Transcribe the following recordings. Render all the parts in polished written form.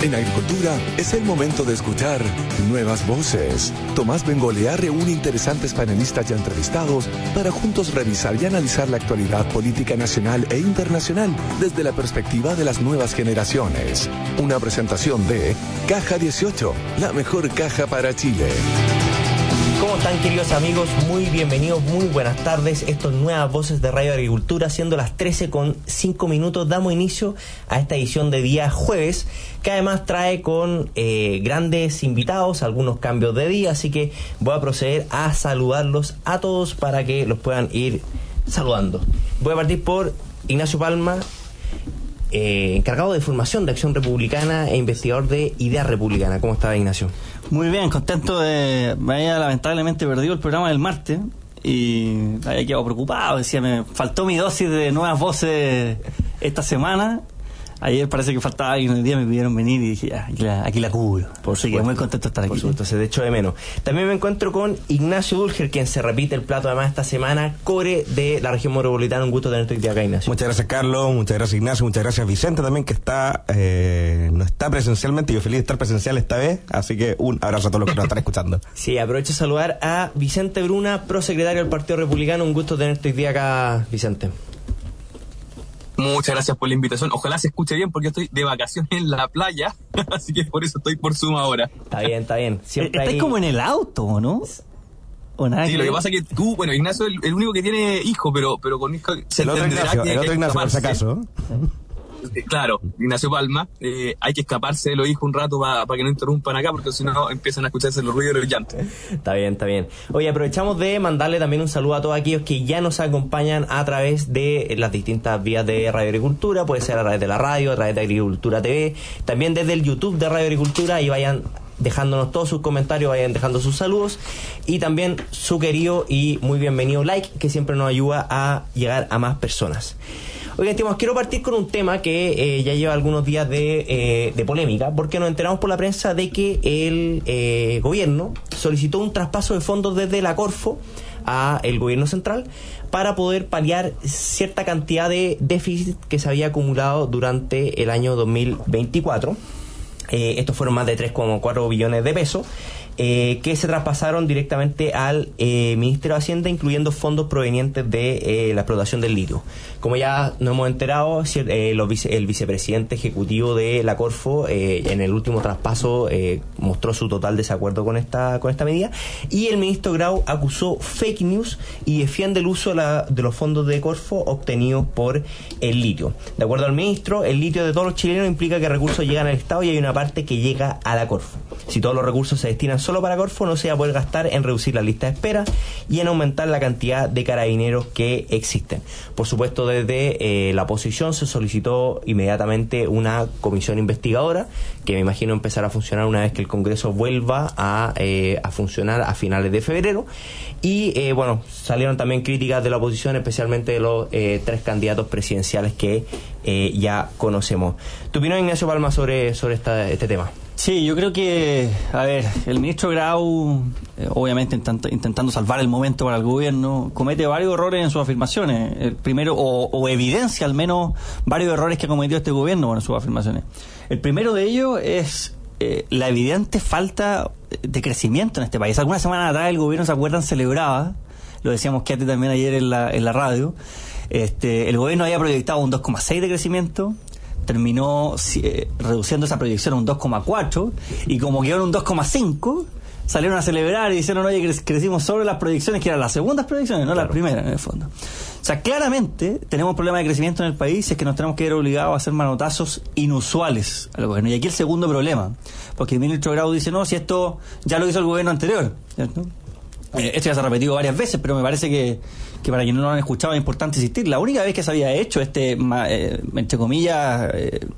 En agricultura es el momento de escuchar nuevas voces. Tomás Bengolea reúne interesantes panelistas ya entrevistados para juntos revisar y analizar la actualidad política nacional e internacional desde la perspectiva de las nuevas generaciones. Una presentación de Caja 18, la mejor caja para Chile. ¿Cómo están, queridos amigos? Muy bienvenidos, muy buenas tardes. Esto es Nuevas Voces de Radio Agricultura, siendo las 13:05. Damos inicio a esta edición de día jueves, que además trae con grandes invitados, algunos cambios de día, así que voy a proceder a saludarlos a todos para que los puedan ir saludando. Voy a partir por Ignacio Palma, encargado de formación de Acción Republicana e investigador de Idea Republicana. ¿Cómo está, Ignacio? Muy bien, contento de... Me había lamentablemente perdido el programa del martes y había quedado preocupado. Decía, me faltó mi dosis de Nuevas Voces esta semana. Ayer parece que faltaba alguien, el día me pidieron venir y dije, aquí la cubro. Así que muy contento de estar aquí. Por supuesto, se echó de menos. También me encuentro con Ignacio Dulger, quien se repite el plato además esta semana, core de la región metropolitana. Un gusto tenerte hoy día acá, Ignacio. Muchas gracias, Carlos, muchas gracias, Ignacio, muchas gracias, Vicente también, que está no está presencialmente. Yo feliz de estar presencial esta vez, así que un abrazo a todos los que nos están escuchando. Sí, aprovecho de saludar a Vicente Bruna, prosecretario del Partido Republicano. Un gusto tenerte hoy día acá, Vicente. Muchas gracias por la invitación. Ojalá se escuche bien porque estoy de vacaciones en la playa, así que por eso estoy por Zoom ahora. Está bien, está bien. Estás ahí como en el auto, ¿no? ¿O nada? Sí, lo que pasa es que tú, bueno, Ignacio es el único que tiene hijo, pero con hijo se el otro entenderá Ignacio, que el otro Ignacio, por si escaparse. acaso. Claro, Ignacio Palma, hay que escaparse de los hijos un rato para que no interrumpan acá, porque si no empiezan a escucharse los ruidos y los llantos. Está bien, está bien. Oye, aprovechamos de mandarle también un saludo a todos aquellos que ya nos acompañan a través de las distintas vías de Radio Agricultura. Puede ser a través de la radio, a través de Agricultura TV, también desde el YouTube de Radio Agricultura, y vayan dejándonos todos sus comentarios, vayan dejando sus saludos y también su querido y muy bienvenido like, que siempre nos ayuda a llegar a más personas. Oigan, estimados, quiero partir con un tema que ya lleva algunos días de polémica, porque nos enteramos por la prensa de que el gobierno solicitó un traspaso de fondos desde la Corfo a el gobierno central para poder paliar cierta cantidad de déficit que se había acumulado durante el año 2024. Estos fueron más de 3,4 billones de pesos, que se traspasaron directamente al Ministerio de Hacienda, incluyendo fondos provenientes de la explotación del litio. Como ya nos hemos enterado, el vicepresidente ejecutivo de la Corfo en el último traspaso mostró su total desacuerdo con esta medida, y el ministro Grau acusó fake news y defiende el uso de los fondos de Corfo obtenidos por el litio. De acuerdo al ministro, el litio de todos los chilenos implica que recursos llegan al Estado y hay una parte que llega a la Corfo. Si todos los recursos se destinan solo para Corfo, no se va a poder gastar en reducir la lista de espera y en aumentar la cantidad de carabineros que existen. Por supuesto, desde la oposición se solicitó inmediatamente una comisión investigadora, que me imagino empezará a funcionar una vez que el Congreso vuelva a funcionar a finales de febrero. Y bueno, salieron también críticas de la oposición, especialmente de los 3 candidatos presidenciales que ya conocemos. ¿Tu opinión, Ignacio Palma, sobre este tema? Sí, yo creo que, a ver, el ministro Grau, obviamente intentando salvar el momento para el gobierno, comete varios errores en sus afirmaciones. El primero, o evidencia al menos varios errores que ha cometido este gobierno en sus afirmaciones. El primero de ellos es la evidente falta de crecimiento en este país. Algunas semanas atrás el gobierno, ¿se acuerdan?, celebraba, lo decíamos que también ayer en la radio, el gobierno había proyectado un 2,6 de crecimiento, terminó reduciendo esa proyección a un 2,4, y como quedó en un 2,5, salieron a celebrar y dijeron, oye, crecimos sobre las proyecciones, que eran las segundas proyecciones, no claro, las primeras en el fondo. O sea, claramente tenemos un problema de crecimiento en el país, es que nos tenemos que ver obligados a hacer manotazos inusuales al gobierno. Y aquí el segundo problema, porque el ministro Grau dice, no, si esto ya lo hizo el gobierno anterior, ¿cierto? Esto ya se ha repetido varias veces, pero me parece que para quienes no lo han escuchado es importante insistir. La única vez que se había hecho entre comillas,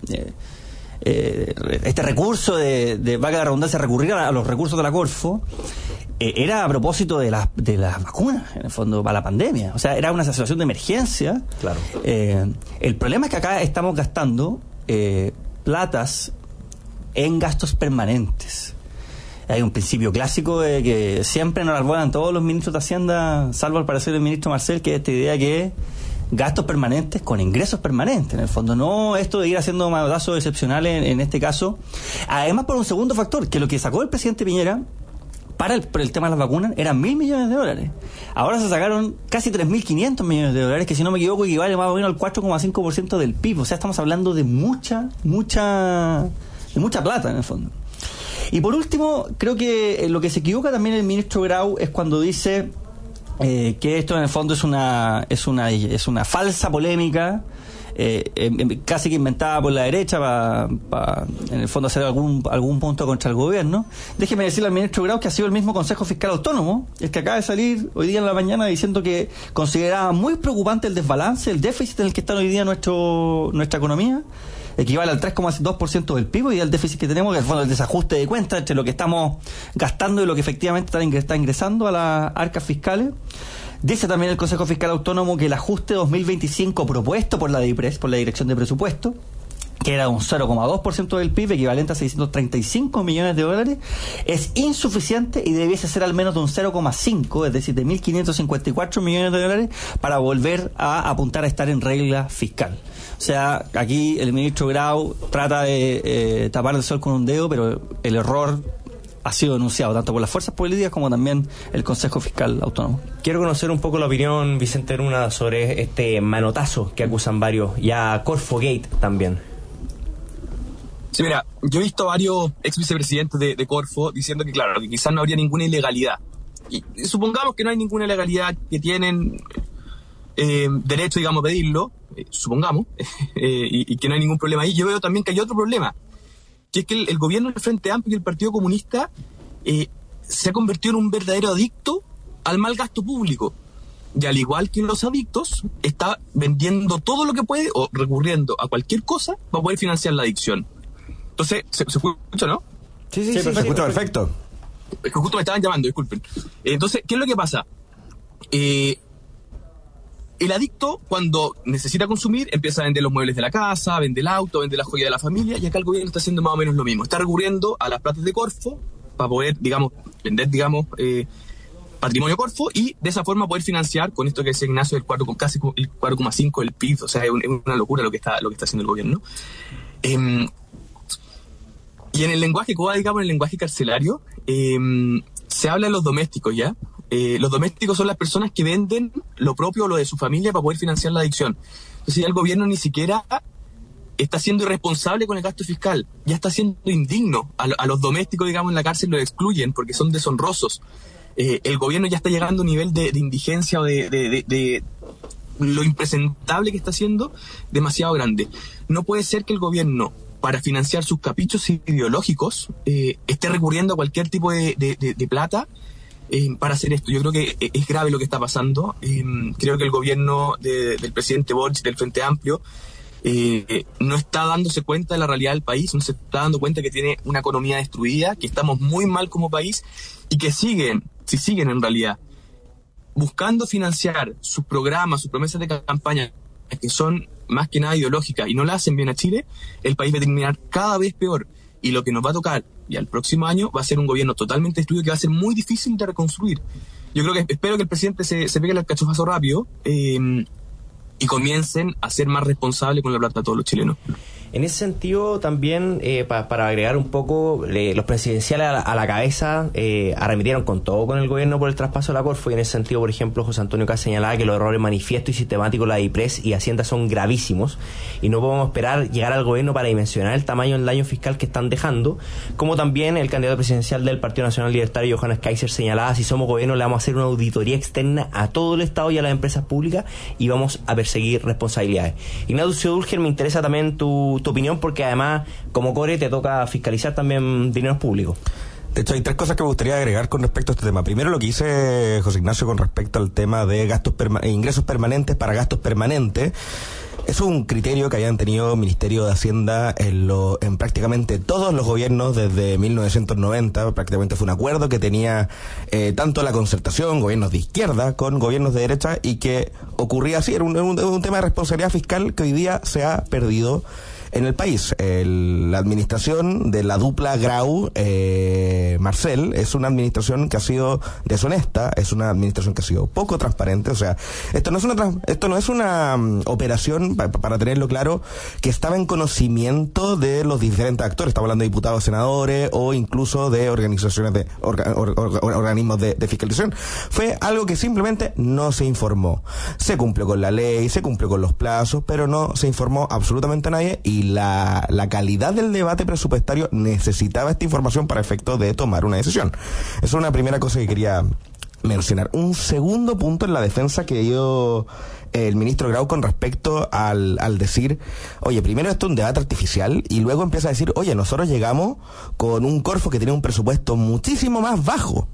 este recurso de valga la redundancia, recurrir a los recursos de la Corfo, era a propósito de las vacunas, en el fondo, para la pandemia. O sea, era una situación de emergencia. Claro. El problema es que acá estamos gastando platas en gastos permanentes. Hay un principio clásico de que siempre nos arbolan todos los ministros de Hacienda, salvo al parecer el ministro Marcel, que es esta idea que gastos permanentes con ingresos permanentes, en el fondo, no esto de ir haciendo manotazos excepcionales en este caso. Además, por un segundo factor, que lo que sacó el presidente Piñera para el tema de las vacunas eran $1.000 millones. Ahora se sacaron casi 3.500 millones de dólares, que si no me equivoco equivale más o menos al 4,5% del PIB. O sea, estamos hablando de mucha plata en el fondo. Y por último, creo que lo que se equivoca también el ministro Grau es cuando dice que esto en el fondo es una falsa polémica, casi que inventada por la derecha para en el fondo hacer algún punto contra el gobierno. Déjeme decirle al ministro Grau que ha sido el mismo Consejo Fiscal Autónomo el que acaba de salir hoy día en la mañana diciendo que consideraba muy preocupante el desbalance, el déficit en el que está hoy día nuestra economía. Equivale al 3,2% del PIB y al déficit que tenemos, que es el fondo el desajuste de cuentas entre lo que estamos gastando y lo que efectivamente está ingresando a las arcas fiscales. Dice también el Consejo Fiscal Autónomo que el ajuste 2025 propuesto por la DIPRES, por la Dirección de Presupuesto, que era un 0,2% del PIB, equivalente a $635 millones, es insuficiente y debiese ser al menos de un 0,5, es decir, de $1.554 millones, para volver a apuntar a estar en regla fiscal. O sea, aquí el ministro Grau trata de tapar el sol con un dedo, pero el error ha sido denunciado tanto por las fuerzas políticas como también el Consejo Fiscal Autónomo. Quiero conocer un poco la opinión, Vicente Luna, sobre este manotazo que acusan varios, y a Corfogate también. Sí, mira, yo he visto a varios ex vicepresidentes de Corfo diciendo que, claro, que quizás no habría ninguna ilegalidad. Y supongamos que no hay ninguna ilegalidad, que tienen derecho, digamos, a pedirlo, supongamos, y que no hay ningún problema ahí. Yo veo también que hay otro problema, que es que el gobierno del Frente Amplio y el Partido Comunista se ha convertido en un verdadero adicto al mal gasto público. Y al igual que los adictos, está vendiendo todo lo que puede o recurriendo a cualquier cosa para poder financiar la adicción. Entonces, ¿se escucha, no? Sí, se escucha perfecto. Es que justo me estaban llamando, disculpen. Entonces, ¿qué es lo que pasa? El adicto, cuando necesita consumir, empieza a vender los muebles de la casa, vende el auto, vende la joya de la familia, y acá el gobierno está haciendo más o menos lo mismo. Está recurriendo a las platas de Corfo para poder, vender, patrimonio Corfo, y de esa forma poder financiar con esto que decía Ignacio, casi el 4,5 del PIB. O sea, es una locura lo que está haciendo el gobierno. Y en el lenguaje en el lenguaje carcelario, se habla de los domésticos, ¿ya? Los domésticos son las personas que venden lo propio o lo de su familia para poder financiar la adicción. Entonces ya el gobierno ni siquiera está siendo irresponsable con el gasto fiscal, ya está siendo indigno. A los domésticos, en la cárcel los excluyen porque son deshonrosos. El gobierno ya está llegando a un nivel de indigencia o de lo impresentable que está haciendo demasiado grande. No puede ser que el gobierno, para financiar sus caprichos ideológicos, esté recurriendo a cualquier tipo de plata para hacer esto. Yo creo que es grave lo que está pasando. Creo que el gobierno del presidente Boric, del Frente Amplio, no está dándose cuenta de la realidad del país, no se está dando cuenta que tiene una economía destruida, que estamos muy mal como país, y que siguen en realidad buscando financiar sus programas, sus promesas de campaña, que son más que nada ideológicas, y no la hacen bien a Chile, el país va a terminar cada vez peor. Y lo que nos va a tocar, y al próximo año, va a ser un gobierno totalmente destruido que va a ser muy difícil de reconstruir. Yo espero que el presidente se pegue el cachofazo rápido y comiencen a ser más responsables con la plata de todos los chilenos. En ese sentido, también, para agregar un poco, los presidenciales a la cabeza arremetieron con todo con el gobierno por el traspaso de la Corfo, y en ese sentido, por ejemplo, José Antonio Kast señalaba que los errores manifiestos y sistemáticos de la DIPRES y Hacienda son gravísimos, y no podemos esperar llegar al gobierno para dimensionar el tamaño del daño fiscal que están dejando, como también el candidato presidencial del Partido Nacional Libertario, Johannes Kaiser, señalaba: si somos gobierno le vamos a hacer una auditoría externa a todo el Estado y a las empresas públicas, y vamos a perseguir responsabilidades. Ignacio Dulger, me interesa también tu opinión, porque además como core te toca fiscalizar también dineros públicos. De hecho, hay tres cosas que me gustaría agregar con respecto a este tema. Primero, lo que dice José Ignacio con respecto al tema de ingresos permanentes para gastos permanentes. Es un criterio que habían tenido Ministerio de Hacienda en prácticamente todos los gobiernos desde 1990. Prácticamente fue un acuerdo que tenía tanto la concertación, gobiernos de izquierda, con gobiernos de derecha, y que ocurría así. Era un tema de responsabilidad fiscal que hoy día se ha perdido en el país. La administración de la dupla Grau Marcel es una administración que ha sido deshonesta, es una administración que ha sido poco transparente. O sea, esto no es una operación, para tenerlo claro, que estaba en conocimiento de los diferentes actores. Estamos hablando de diputados, senadores o incluso de organizaciones de organismos de fiscalización. Fue algo que simplemente no se informó. Se cumplió con la ley, se cumplió con los plazos, pero no se informó absolutamente a nadie, y la calidad del debate presupuestario necesitaba esta información para efecto de tomar una decisión. Esa es una primera cosa que quería mencionar. Un segundo punto en la defensa que dio el ministro Grau con respecto al decir, oye, primero esto es un debate artificial, y luego empieza a decir, oye, nosotros llegamos con un Corfo que tenía un presupuesto muchísimo más bajo,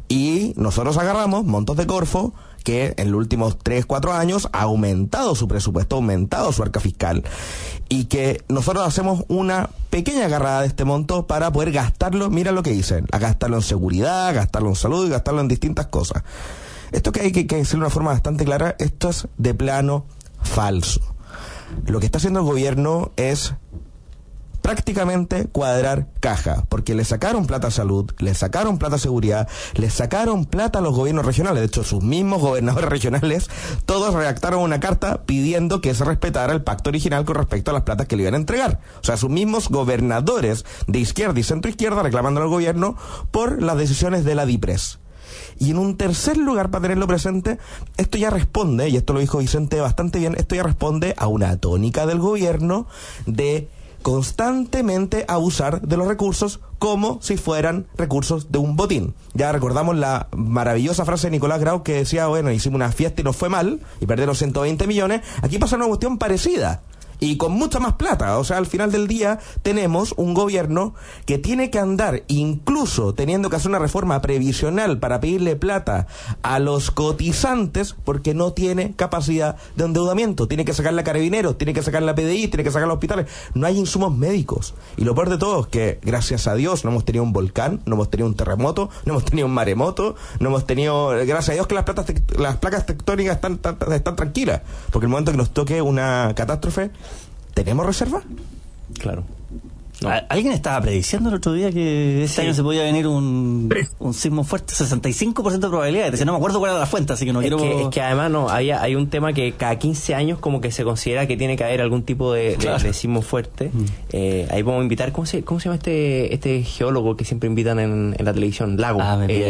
y nosotros agarramos montos de Corfo que en los últimos 3-4 años ha aumentado su presupuesto, ha aumentado su arca fiscal, y que nosotros hacemos una pequeña agarrada de este monto para poder gastarlo, mira lo que dicen, a gastarlo en seguridad, gastarlo en salud y gastarlo en distintas cosas. Esto que hay que decirlo de una forma bastante clara, esto es de plano falso. Lo que está haciendo el gobierno es prácticamente cuadrar caja, porque le sacaron plata a salud, le sacaron plata a seguridad, le sacaron plata a los gobiernos regionales. De hecho, sus mismos gobernadores regionales, todos redactaron una carta pidiendo que se respetara el pacto original con respecto a las platas que le iban a entregar. O sea, sus mismos gobernadores de izquierda y centro izquierda reclamando al gobierno por las decisiones de la DIPRES. Y en un tercer lugar, para tenerlo presente, esto ya responde, y esto lo dijo Vicente bastante bien, esto ya responde a una tónica del gobierno de constantemente abusar de los recursos como si fueran recursos de un botín. Ya recordamos la maravillosa frase de Nicolás Grau que decía, bueno, hicimos una fiesta y nos fue mal y perdieron 120 millones. Aquí pasa una cuestión parecida y con mucha más plata. O sea, al final del día tenemos un gobierno que tiene que andar, incluso teniendo que hacer una reforma previsional para pedirle plata a los cotizantes, porque no tiene capacidad de endeudamiento. Tiene que sacar la Carabineros, tiene que sacar la PDI, tiene que sacar los hospitales. No hay insumos médicos. Y lo peor de todo es que, gracias a Dios, no hemos tenido un volcán, no hemos tenido un terremoto, no hemos tenido un maremoto, no hemos tenido, gracias a Dios, que las placas tectónicas están tranquilas. Porque el momento que nos toque una catástrofe, ¿tenemos reserva? Claro. No. Alguien estaba prediciendo el otro día que este año se podía venir un sismo fuerte, 65% de probabilidad. Decía, no me acuerdo cuál era la fuente, así que no quiero... Es que además no, hay un tema que cada 15 años como que se considera que tiene que haber algún tipo de sismo fuerte. Ahí podemos invitar, ¿cómo se llama este geólogo que siempre invitan en la televisión? Lago.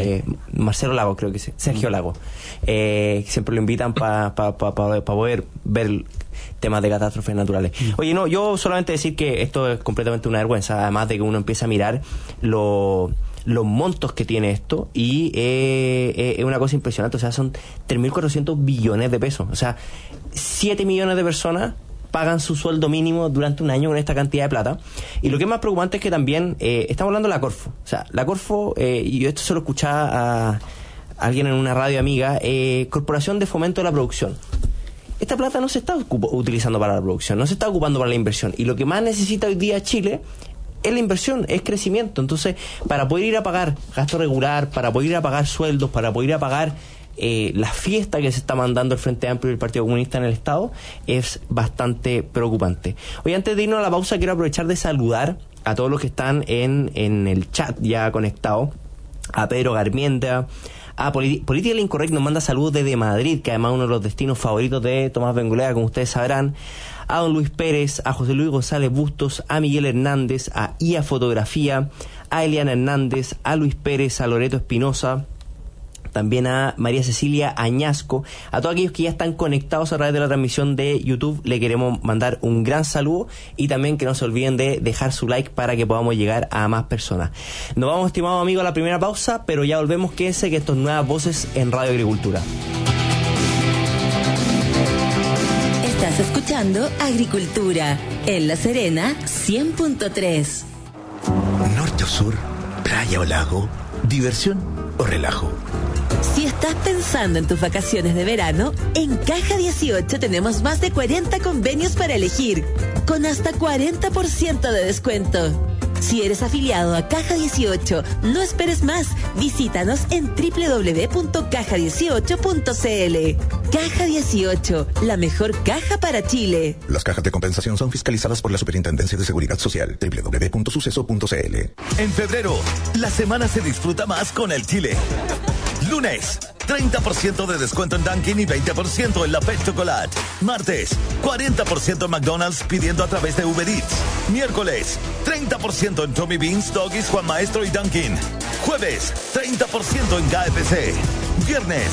Marcelo Lago, creo que es. Sergio Lago. Siempre lo invitan para poder ver temas de catástrofes naturales. Oye, no, yo solamente decir que esto es completamente una vergüenza, además de que uno empieza a mirar los montos que tiene esto, y es una cosa impresionante. O sea, son 3.400 billones de pesos. O sea, 7 millones de personas pagan su sueldo mínimo durante un año con esta cantidad de plata. Y lo que es más preocupante es que también estamos hablando de la Corfo. O sea, la Corfo, y yo esto se lo escuchaba a alguien en una radio amiga, Corporación de Fomento de la Producción. Esta plata no se está utilizando para la producción, no se está ocupando para la inversión. Y lo que más necesita hoy día Chile es la inversión, es crecimiento. Entonces, para poder ir a pagar gasto regular, para poder ir a pagar sueldos, para poder ir a pagar la fiesta que se está mandando el Frente Amplio y el Partido Comunista en el Estado, es bastante preocupante. Hoy, antes de irnos a la pausa, quiero aprovechar de saludar a todos los que están en el chat ya conectados. A Pedro Garmienda, a Política Incorrecta nos manda saludos desde Madrid, que además es uno de los destinos favoritos de Tomás Bengolea, como ustedes sabrán. A don Luis Pérez, a José Luis González Bustos, a Miguel Hernández, a IA Fotografía, a Eliana Hernández, a Luis Pérez, a Loreto Espinosa, también a María Cecilia Añasco, a todos aquellos que ya están conectados a través de la transmisión de YouTube. Le queremos mandar un gran saludo, y también que no se olviden de dejar su like para que podamos llegar a más personas. Nos vamos, estimados amigos, a la primera pausa, pero ya volvemos. Quédense, que esto es Nuevas Voces en Radio Agricultura. Estás escuchando Agricultura en La Serena 100.3. Norte o sur, playa o lago, diversión o relajo. Si estás pensando en tus vacaciones de verano, en Caja 18 tenemos más de 40 convenios para elegir, con hasta 40% de descuento. Si eres afiliado a Caja 18, no esperes más. Visítanos en www.caja18.cl. Caja 18, la mejor caja para Chile. Las cajas de compensación son fiscalizadas por la Superintendencia de Seguridad Social. www.suceso.cl. En febrero, la semana se disfruta más con el Chile. Lunes, 30% de descuento en Dunkin' y 20% en la Pet Chocolate. Martes, 40% en McDonald's pidiendo a través de Uber Eats. Miércoles, 30% en Tommy Beans, Doggies, Juan Maestro y Dunkin'. Jueves, 30% en KFC. Viernes,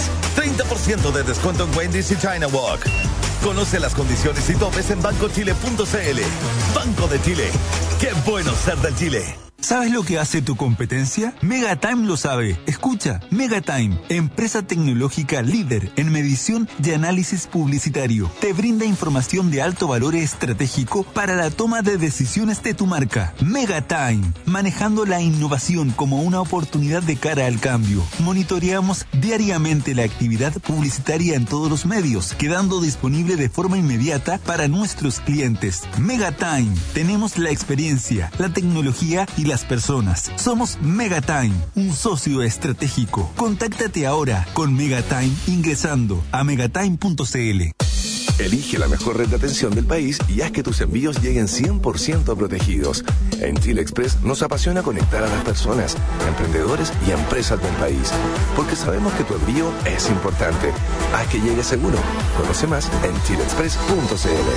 30% de descuento en Wendy's y China Walk. Conoce las condiciones y topes en bancochile.cl. Banco de Chile. ¡Qué bueno ser del Chile! ¿Sabes lo que hace tu competencia? Megatime lo sabe. Escucha, Megatime, empresa tecnológica líder en medición y análisis publicitario. Te brinda información de alto valor estratégico para la toma de decisiones de tu marca. Megatime, manejando la innovación como una oportunidad de cara al cambio. Monitoreamos diariamente la actividad publicitaria en todos los medios, quedando disponible de forma inmediata para nuestros clientes. Megatime, tenemos la experiencia, la tecnología y las personas. Somos Megatime, un socio estratégico. Contáctate ahora con Megatime ingresando a megatime.cl. Elige la mejor red de atención del país y haz que tus envíos lleguen 100% protegidos. En Chile Express nos apasiona conectar a las personas, emprendedores y empresas del país, porque sabemos que tu envío es importante. Haz que llegue seguro. Conoce más en chileexpress.cl.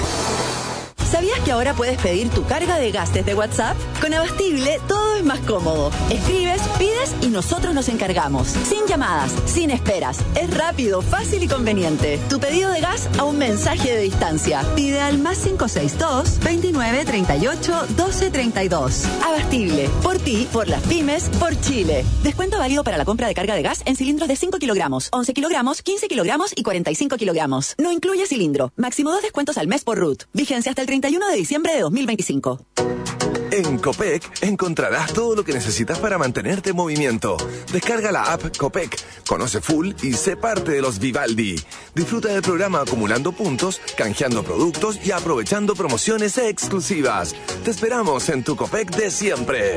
¿Sabías que ahora puedes pedir tu carga de gas desde WhatsApp? Con Abastible todo es más cómodo. Escribes, pides y nosotros nos encargamos. Sin llamadas, sin esperas. Es rápido, fácil y conveniente. Tu pedido de gas a un mensaje de distancia. Pide al +562 29 38 12 32. Abastible. Por ti, por las pymes, por Chile. Descuento válido para la compra de carga de gas en cilindros de 5 kilogramos, 11 kilogramos, 15 kilogramos y 45 kilogramos. No incluye cilindro. Máximo 2 descuentos al mes por RUT. Vigencia hasta el 31 de diciembre de 2025. En Copec encontrarás todo lo que necesitas para mantenerte en movimiento. Descarga la app Copec, conoce full y sé parte de los Vivaldi. Disfruta del programa acumulando puntos, canjeando productos y aprovechando promociones exclusivas. Te esperamos en tu Copec de siempre.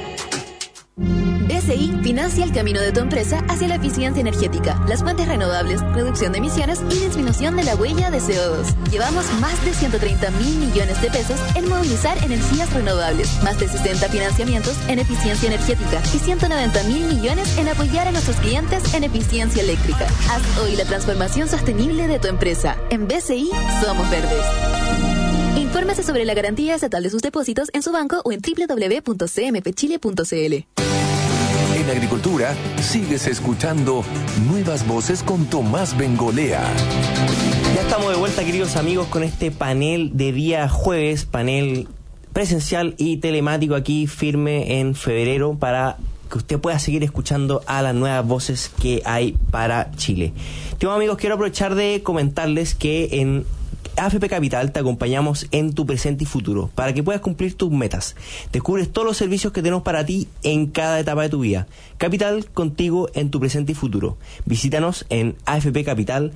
BCI financia el camino de tu empresa hacia la eficiencia energética, las fuentes renovables, reducción de emisiones y disminución de la huella de CO2. Llevamos más de 130.000 millones de pesos en movilizar energías renovables, más de 60 financiamientos en eficiencia energética y 190.000 millones en apoyar a nuestros clientes en eficiencia eléctrica. Haz hoy la transformación sostenible de tu empresa. En BCI somos verdes. Infórmese sobre la garantía estatal de sus depósitos en su banco o en www.cmpchile.cl. En Agricultura, sigues escuchando Nuevas Voces con Tomás Bengolea. Ya estamos de vuelta, queridos amigos, con este panel de día jueves, panel presencial y telemático aquí firme en febrero para que usted pueda seguir escuchando a las nuevas voces que hay para Chile. Estimados amigos, quiero aprovechar de comentarles que en AFP Capital te acompañamos en tu presente y futuro para que puedas cumplir tus metas. Descubres todos los servicios que tenemos para ti en cada etapa de tu vida. Capital, contigo en tu presente y futuro. Visítanos en afpcapital.cl.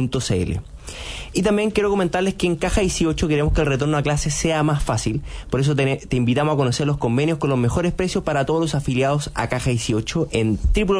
Y también quiero comentarles que en Caja 18 queremos que el retorno a clases sea más fácil. Por eso te invitamos a conocer los convenios con los mejores precios para todos los afiliados a Caja 18 en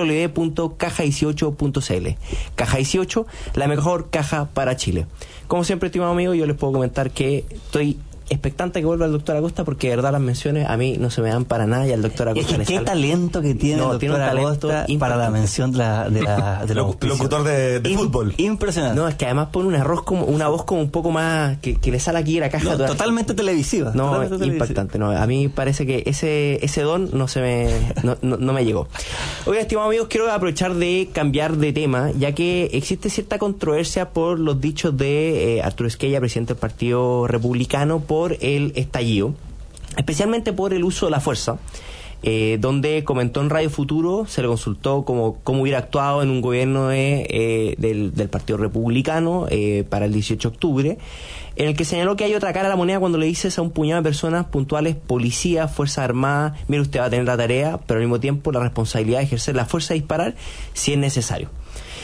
www.caja18.cl. Caja 18, la mejor caja para Chile. Como siempre, estimado amigo, yo les puedo comentar que estoy expectante que vuelva el doctor Acosta, porque de verdad las menciones a mí no se me dan para nada y al doctor Acosta qué talento que tiene el doctor Acosta para la mención de los locutor de fútbol. Impresionante. No, es que además pone una voz como un poco más que le sale aquí a la caja. Totalmente televisiva. No, totalmente impactante. No, a mí parece que ese don no me llegó. Oiga, estimados amigos, quiero aprovechar de cambiar de tema, ya que existe cierta controversia por los dichos de Arturo Esquella, presidente del Partido Republicano, por el estallido, especialmente por el uso de la fuerza, donde comentó en Radio Futuro, se le consultó cómo hubiera actuado en un gobierno del Partido Republicano para el 18 de octubre, en el que señaló que hay otra cara a la moneda cuando le dices a un puñado de personas puntuales, policía, Fuerzas Armadas, mire, usted va a tener la tarea, pero al mismo tiempo la responsabilidad de ejercer la fuerza y disparar si es necesario.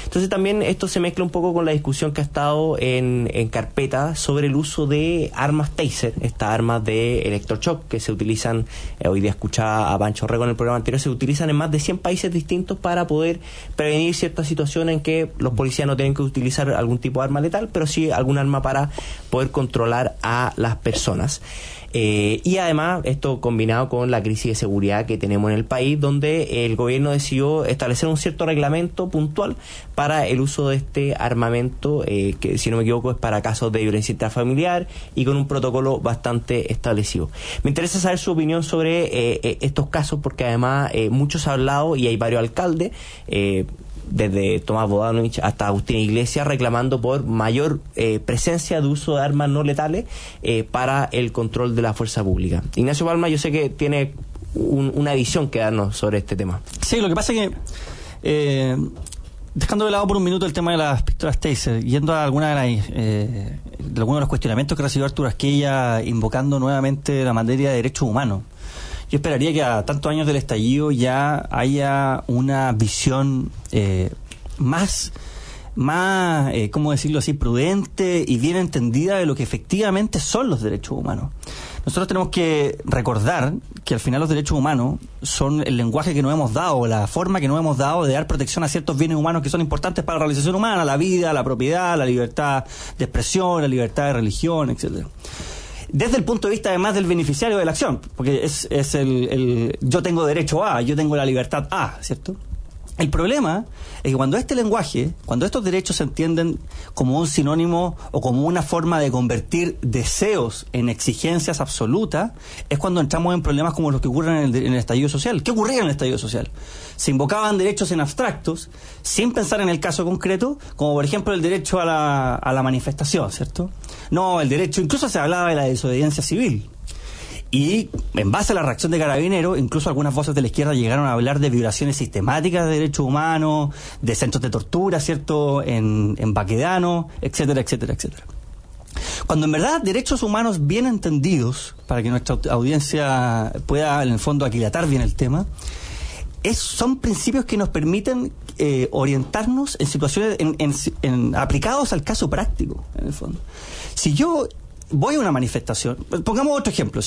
Entonces también esto se mezcla un poco con la discusión que ha estado en carpeta sobre el uso de armas taser, estas armas de electroshock que se utilizan, hoy día escuchaba a Pancho Rego en el programa anterior, se utilizan en más de 100 países distintos para poder prevenir ciertas situaciones en que los policías no tienen que utilizar algún tipo de arma letal, pero sí algún arma para poder controlar a las personas. Y además esto combinado con la crisis de seguridad que tenemos en el país, donde el gobierno decidió establecer un cierto reglamento puntual para el uso de este armamento, que si no me equivoco es para casos de violencia intrafamiliar y con un protocolo bastante establecido. Me interesa saber su opinión sobre estos casos, porque además muchos han hablado y hay varios alcaldes, desde Tomás Bodanovich hasta Agustín Iglesias, reclamando por mayor presencia de uso de armas no letales para el control de la fuerza pública. Ignacio Palma, yo sé que tiene una visión que darnos sobre este tema. Sí, lo que pasa es que dejando de lado por un minuto el tema de las pistolas taser, yendo a algunos de los cuestionamientos que recibió Arturo Asquilla, invocando nuevamente la materia de derechos humanos. Yo esperaría que a tantos años del estallido ya haya una visión más, ¿cómo decirlo así?, prudente y bien entendida de lo que efectivamente son los derechos humanos. Nosotros tenemos que recordar que al final los derechos humanos son el lenguaje que nos hemos dado, la forma que nos hemos dado de dar protección a ciertos bienes humanos que son importantes para la realización humana, la vida, la propiedad, la libertad de expresión, la libertad de religión, etcétera. Desde el punto de vista además del beneficiario de la acción, porque es el yo tengo derecho a, yo tengo la libertad a, ¿cierto? El problema es que cuando estos derechos se entienden como un sinónimo o como una forma de convertir deseos en exigencias absolutas, es cuando entramos en problemas como los que ocurren en el estallido social. ¿Qué ocurría en el estallido social? Se invocaban derechos en abstractos, sin pensar en el caso concreto, como por ejemplo el derecho a la manifestación, ¿cierto? No, el derecho, incluso se hablaba de la desobediencia civil. Y en base a la reacción de Carabineros, incluso algunas voces de la izquierda llegaron a hablar de violaciones sistemáticas de derechos humanos, de centros de tortura, ¿cierto?, en Baquedano, etcétera, etcétera, etcétera. Cuando en verdad derechos humanos bien entendidos, para que nuestra audiencia pueda en el fondo aquilatar bien el tema, son principios que nos permiten orientarnos en situaciones aplicados al caso práctico, en el fondo. Si yo voy a una manifestación, pongamos otro ejemplo,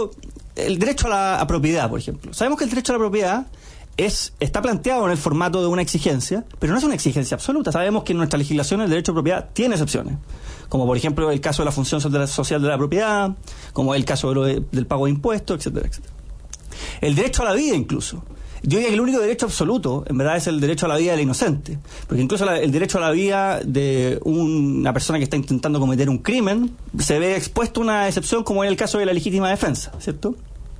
el derecho a la propiedad, por ejemplo. Sabemos que el derecho a la propiedad está planteado en el formato de una exigencia, pero no es una exigencia absoluta. Sabemos que en nuestra legislación el derecho a propiedad tiene excepciones, como por ejemplo el caso de la función social de la propiedad, como el caso del pago de impuestos, etcétera, etcétera. El derecho a la vida incluso. Yo diría que el único derecho absoluto, en verdad, es el derecho a la vida del inocente. Porque incluso el derecho a la vida de una persona que está intentando cometer un crimen, se ve expuesto a una excepción como en el caso de la legítima defensa, ¿cierto?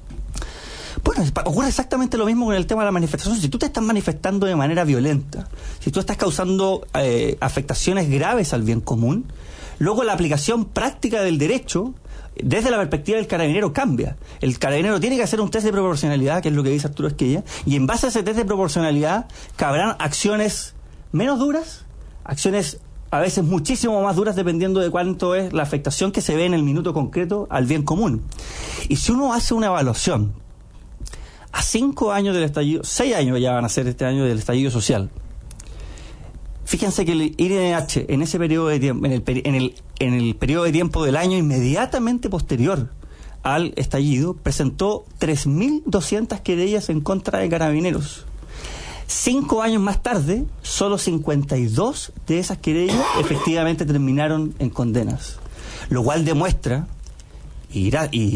Bueno, ocurre exactamente lo mismo con el tema de la manifestación. Si tú te estás manifestando de manera violenta, si tú estás causando afectaciones graves al bien común, luego la aplicación práctica del derecho, desde la perspectiva del carabinero, cambia. El carabinero tiene que hacer un test de proporcionalidad, que es lo que dice Arturo Asquilla, y en base a ese test de proporcionalidad cabrán acciones menos duras, acciones a veces muchísimo más duras, dependiendo de cuánto es la afectación que se ve en el minuto concreto al bien común. Y si uno hace una evaluación a 5 años del estallido, 6 años ya van a ser este año del estallido social, fíjense que el INH en ese periodo de tiempo, en el periodo de tiempo del año inmediatamente posterior al estallido, presentó 3.200 querellas en contra de Carabineros. 5 años más tarde, solo 52 de esas querellas efectivamente terminaron en condenas, lo cual demuestra, y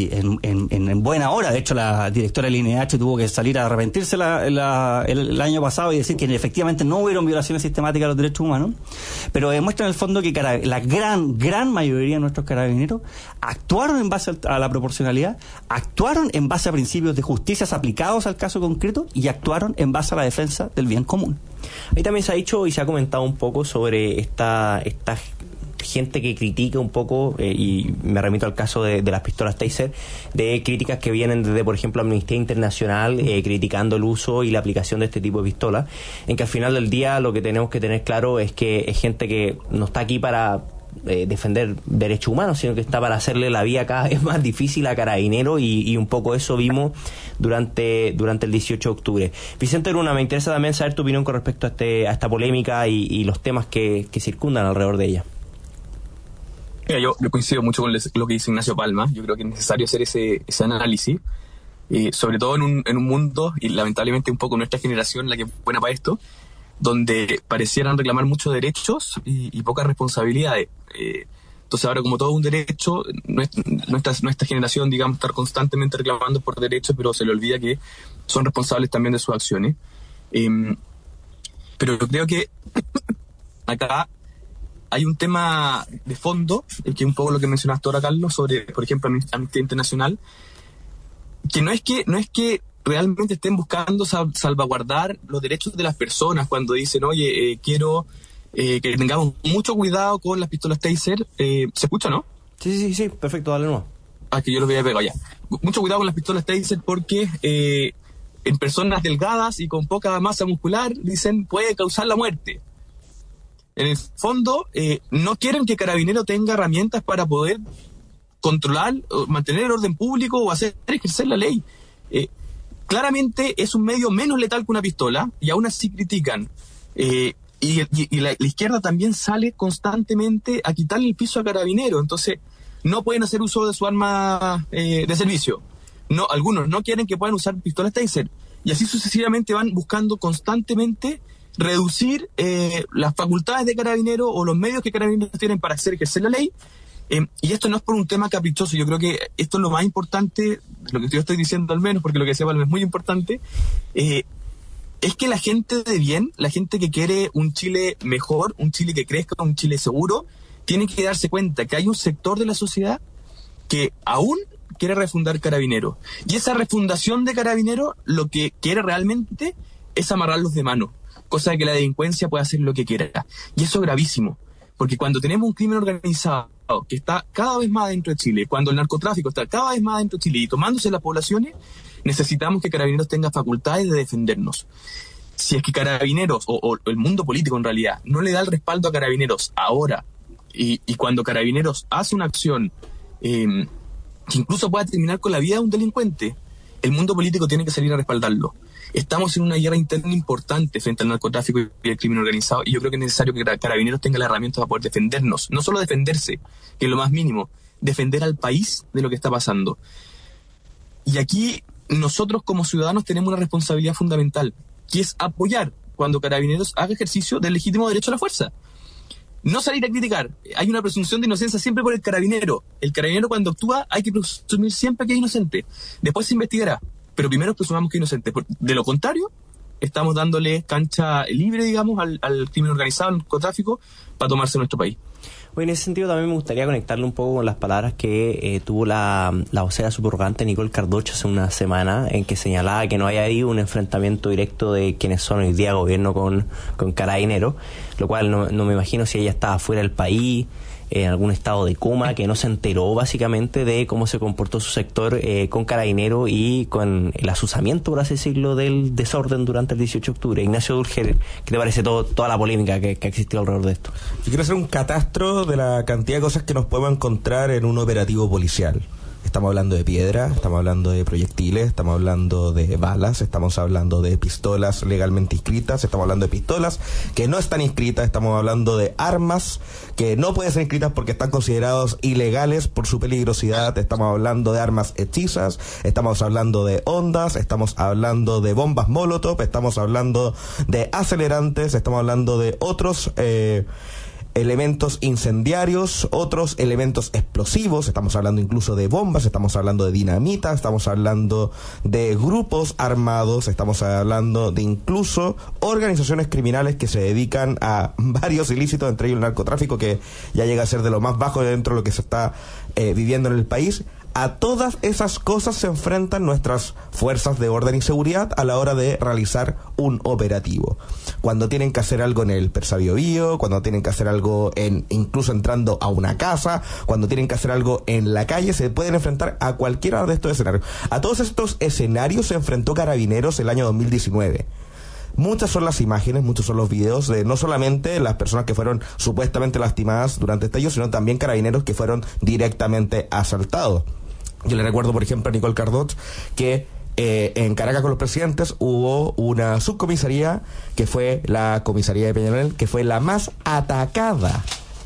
en buena hora, de hecho la directora del INH tuvo que salir a arrepentirse el año pasado y decir que efectivamente no hubieron violaciones sistemáticas de los derechos humanos, pero demuestra en el fondo que la gran mayoría de nuestros carabineros actuaron en base a la proporcionalidad, actuaron en base a principios de justicia aplicados al caso concreto y actuaron en base a la defensa del bien común. Ahí también se ha dicho y se ha comentado un poco sobre esta gente que critica un poco, y me remito al caso de las pistolas taser, de críticas que vienen desde, por ejemplo, Amnistía Internacional, criticando el uso y la aplicación de este tipo de pistolas, en que al final del día lo que tenemos que tener claro es que es gente que no está aquí para defender derechos humanos, sino que está para hacerle la vida cada vez más difícil a Carabineros, y un poco eso vimos durante el 18 de octubre. Vicente Luna, me interesa también saber tu opinión con respecto a esta polémica y los temas que circundan alrededor de ella. Mira, yo coincido mucho con lo que dice Ignacio Palma. Yo creo que es necesario hacer ese análisis, sobre todo en un mundo, y lamentablemente un poco nuestra generación la que es buena para esto, donde parecieran reclamar muchos derechos y pocas responsabilidades. Entonces ahora, como todo un derecho, nuestra generación, digamos, estar constantemente reclamando por derechos, pero se le olvida que son responsables también de sus acciones. Pero yo creo que acá hay un tema de fondo, que es un poco lo que mencionaste ahora, Carlos, sobre, por ejemplo, Amnistía Internacional, que no es que realmente estén buscando salvaguardar los derechos de las personas cuando dicen, oye, quiero que tengamos mucho cuidado con las pistolas Taser. ¿Se escucha, no? Sí, perfecto, dale nuevo. Que yo lo había pegado ya. Mucho cuidado con las pistolas Taser porque en personas delgadas y con poca masa muscular, dicen, puede causar la muerte. En el fondo, no quieren que Carabinero tenga herramientas para poder controlar, o mantener el orden público o ejercer la ley. Claramente es un medio menos letal que una pistola, y aún así critican. Y la izquierda también sale constantemente a quitarle el piso a Carabinero. Entonces, no pueden hacer uso de su arma de servicio. No, algunos no quieren que puedan usar pistolas Taser. Y así sucesivamente van buscando constantemente reducir las facultades de Carabinero o los medios que Carabineros tienen para ejercer la ley. Y esto no es por un tema caprichoso. Yo creo que esto es lo más importante, lo que yo estoy diciendo al menos, porque lo que decía Palma es muy importante, es que la gente de bien, la gente que quiere un Chile mejor, un Chile que crezca, un Chile seguro, tiene que darse cuenta que hay un sector de la sociedad que aún quiere refundar Carabineros. Y esa refundación de Carabineros lo que quiere realmente es amarrarlos de mano, cosa de que la delincuencia pueda hacer lo que quiera. Y eso es gravísimo, porque cuando tenemos un crimen organizado que está cada vez más dentro de Chile, cuando el narcotráfico está cada vez más dentro de Chile y tomándose las poblaciones, necesitamos que Carabineros tenga facultades de defendernos. Si es que Carabineros, o el mundo político en realidad, no le da el respaldo a Carabineros ahora, y cuando Carabineros hace una acción que incluso pueda terminar con la vida de un delincuente, el mundo político tiene que salir a respaldarlo. Estamos en una guerra interna importante frente al narcotráfico y el crimen organizado, y yo creo que es necesario que Carabineros tenga las herramientas para poder defendernos. No solo defenderse, que es lo más mínimo, defender al país de lo que está pasando. Y aquí nosotros como ciudadanos tenemos una responsabilidad fundamental, que es apoyar cuando Carabineros haga ejercicio del legítimo derecho a la fuerza. No salir a criticar. Hay una presunción de inocencia siempre por el Carabinero. El Carabinero, cuando actúa, hay que presumir siempre que es inocente. Después se investigará, pero primero presumamos que es inocente. De lo contrario, estamos dándole cancha libre, digamos, al crimen organizado, al narcotráfico, para tomarse nuestro país. Bueno, en ese sentido también me gustaría conectarle un poco con las palabras que tuvo la vocera subrogante Nicole Cardocho hace una semana, en que señalaba que no haya habido un enfrentamiento directo de quienes son hoy día gobierno con Carabineros, lo cual no me imagino si ella estaba fuera del país, en algún estado de coma, que no se enteró básicamente de cómo se comportó su sector con Carabineros y con el azuzamiento, por así decirlo, del desorden durante el 18 de octubre. Ignacio Dulger, ¿qué te parece toda la polémica que ha existido alrededor de esto? Yo quiero hacer un catastro de la cantidad de cosas que nos podemos encontrar en un operativo policial. Estamos hablando de piedra, estamos hablando de proyectiles, estamos hablando de balas, estamos hablando de pistolas legalmente inscritas, estamos hablando de pistolas que no están inscritas, estamos hablando de armas que no pueden ser inscritas porque están considerados ilegales por su peligrosidad, estamos hablando de armas hechizas, estamos hablando de ondas, estamos hablando de bombas molotov, estamos hablando de acelerantes, estamos hablando de otros elementos incendiarios, otros elementos explosivos, estamos hablando incluso de bombas, estamos hablando de dinamita, estamos hablando de grupos armados, estamos hablando de incluso organizaciones criminales que se dedican a varios ilícitos, entre ellos el narcotráfico, que ya llega a ser de lo más bajo dentro de lo que se está viviendo en el país. A todas esas cosas se enfrentan nuestras fuerzas de orden y seguridad a la hora de realizar un operativo. Cuando tienen que hacer algo en el Persa Biobío, cuando tienen que hacer algo incluso entrando a una casa, cuando tienen que hacer algo en la calle, se pueden enfrentar a cualquiera de estos escenarios. A todos estos escenarios se enfrentó Carabineros el año 2019. Muchas son las imágenes, muchos son los videos de no solamente las personas que fueron supuestamente lastimadas durante este estallido, sino también carabineros que fueron directamente asaltados. Yo le recuerdo, por ejemplo, a Nicole Cardot que en Caracas con los presidentes hubo una subcomisaría que fue la comisaría de Peñalolén, que fue la más atacada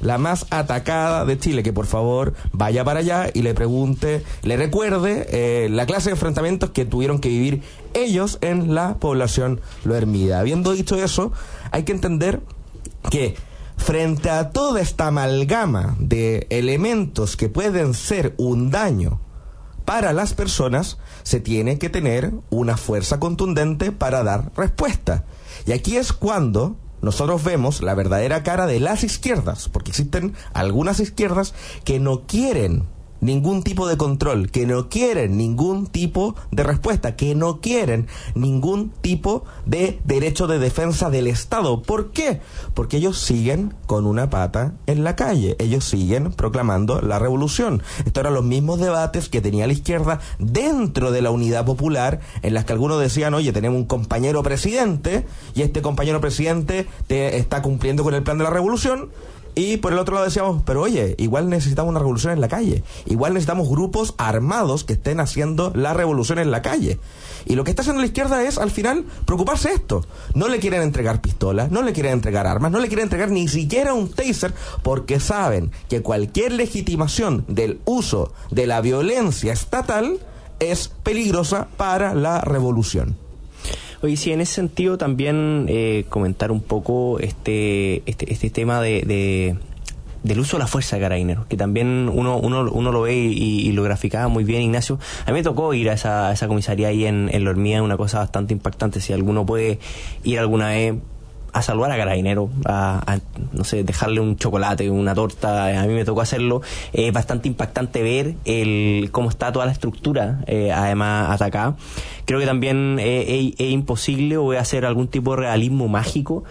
de Chile, que por favor vaya para allá y le pregunte, le recuerde la clase de enfrentamientos que tuvieron que vivir ellos en la población Lo Hermida. Habiendo dicho eso, hay que entender que frente a toda esta amalgama de elementos que pueden ser un daño para las personas, se tiene que tener una fuerza contundente para dar respuesta. Y aquí es cuando nosotros vemos la verdadera cara de las izquierdas, porque existen algunas izquierdas que no quieren ningún tipo de control, que no quieren ningún tipo de respuesta, que no quieren ningún tipo de derecho de defensa del Estado. ¿Por qué? Porque ellos siguen con una pata en la calle, ellos siguen proclamando la revolución. Estos eran los mismos debates que tenía la izquierda dentro de la Unidad Popular, en las que algunos decían, oye, tenemos un compañero presidente, y este compañero presidente está cumpliendo con el plan de la revolución. Y por el otro lado decíamos, pero oye, igual necesitamos una revolución en la calle, igual necesitamos grupos armados que estén haciendo la revolución en la calle. Y lo que está haciendo la izquierda es, al final, preocuparse de esto. No le quieren entregar pistolas, no le quieren entregar armas, no le quieren entregar ni siquiera un taser, porque saben que cualquier legitimación del uso de la violencia estatal es peligrosa para la revolución. Oye, sí, en ese sentido también comentar un poco este tema del uso de la fuerza de carabineros, que también uno lo ve y lo graficaba muy bien Ignacio. A mí me tocó ir a esa comisaría ahí en La Hormiga, una cosa bastante impactante. Si alguno puede ir alguna vez a saludar a carabineros, a no sé, dejarle un chocolate, una torta, a mí me tocó hacerlo. Es bastante impactante ver cómo está toda la estructura, además atacada. Creo que también es imposible, o voy a hacer algún tipo de realismo mágico,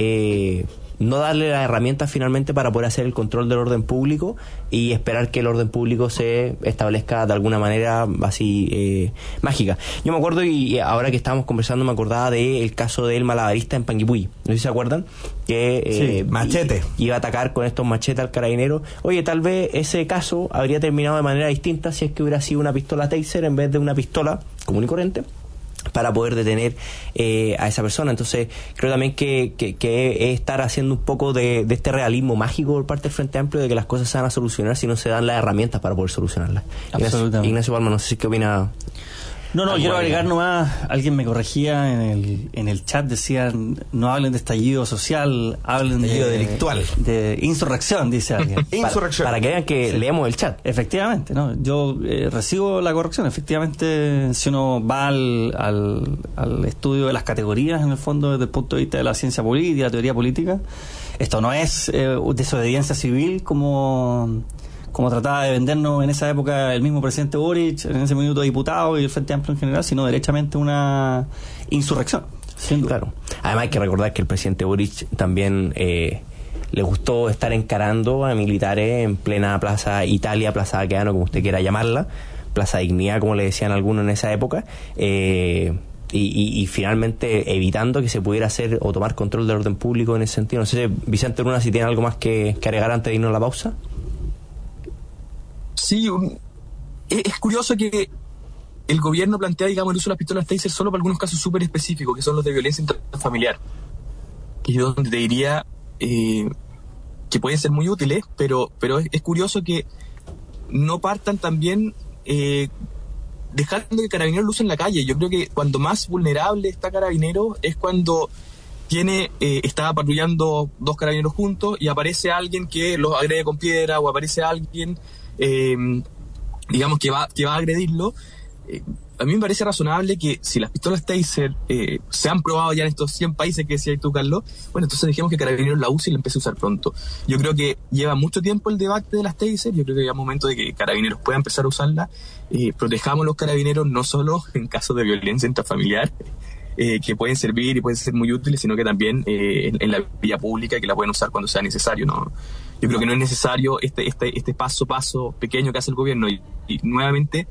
no darle las herramientas finalmente para poder hacer el control del orden público y esperar que el orden público se establezca de alguna manera así mágica. Yo me acuerdo, y ahora que estábamos conversando me acordaba del caso del malabarista en Panguipulli, no sé si se acuerdan, que machete iba a atacar con estos machetes al carabinero. Oye, tal vez ese caso habría terminado de manera distinta si es que hubiera sido una pistola taser en vez de una pistola común y corriente, para poder detener a esa persona. Entonces creo también que es estar haciendo un poco de este realismo mágico por parte del Frente Amplio, de que las cosas se van a solucionar si no se dan las herramientas para poder solucionarlas. Ignacio Palma, no sé qué opina. No, quiero agregar nomás, alguien me corregía en el chat, decían, no hablen de estallido social, hablen de estallido delictual, de insurrección, dice alguien. Insurrección. Para que vean que leemos el chat. Efectivamente, ¿no? Yo recibo la corrección. Efectivamente, si uno va al estudio de las categorías, en el fondo, desde el punto de vista de la ciencia política, la teoría política, esto no es desobediencia civil como trataba de vendernos en esa época el mismo presidente Boric, en ese minuto diputado y el Frente Amplio en general, sino derechamente una insurrección. Claro. Además hay que recordar que el presidente Boric también le gustó estar encarando a militares en plena Plaza Italia, Plaza Baquedano, como usted quiera llamarla, Plaza Dignidad, como le decían algunos en esa época, y finalmente evitando que se pudiera hacer o tomar control del orden público en ese sentido. No sé, Vicente Luna, si tiene algo más que agregar antes de irnos a la pausa. Sí, es curioso que el gobierno plantea, digamos, el uso de las pistolas taser solo para algunos casos súper específicos, que son los de violencia intrafamiliar, que es donde te diría que pueden ser muy útiles, pero es curioso que no partan también dejando que Carabineros lo use en la calle. Yo creo que cuando más vulnerable está Carabineros es cuando está patrullando dos carabineros juntos y aparece alguien que los agrede con piedra, o aparece alguien digamos que va a agredirlo. A mí me parece razonable que si las pistolas taser se han probado ya en estos 100 países que decías tú, Carlos, bueno, entonces dejemos que Carabineros la use y la empiece a usar pronto. Yo creo que lleva mucho tiempo el debate de las taser, yo creo que ya es momento de que Carabineros pueda empezar a usarla. Protejamos los carabineros no solo en casos de violencia intrafamiliar, que pueden servir y pueden ser muy útiles, sino que también en la vía pública, que la pueden usar cuando sea necesario, ¿no? Yo creo que no es necesario este paso pequeño que hace el gobierno, y nuevamente